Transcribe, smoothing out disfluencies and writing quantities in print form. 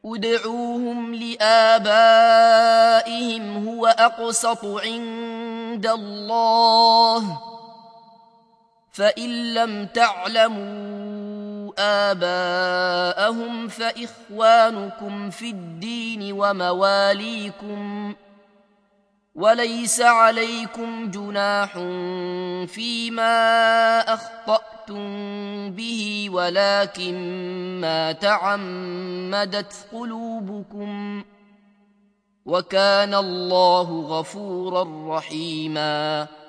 ادعوهم لآبائهم هو أقسط عند الله فإن لم تعلموا آباءهم فإخوانكم في الدين ومواليكم وليس عليكم جناح فيما أخطأتم به ولكن ما تعمدت قلوبكم وكان الله غفورا رحيما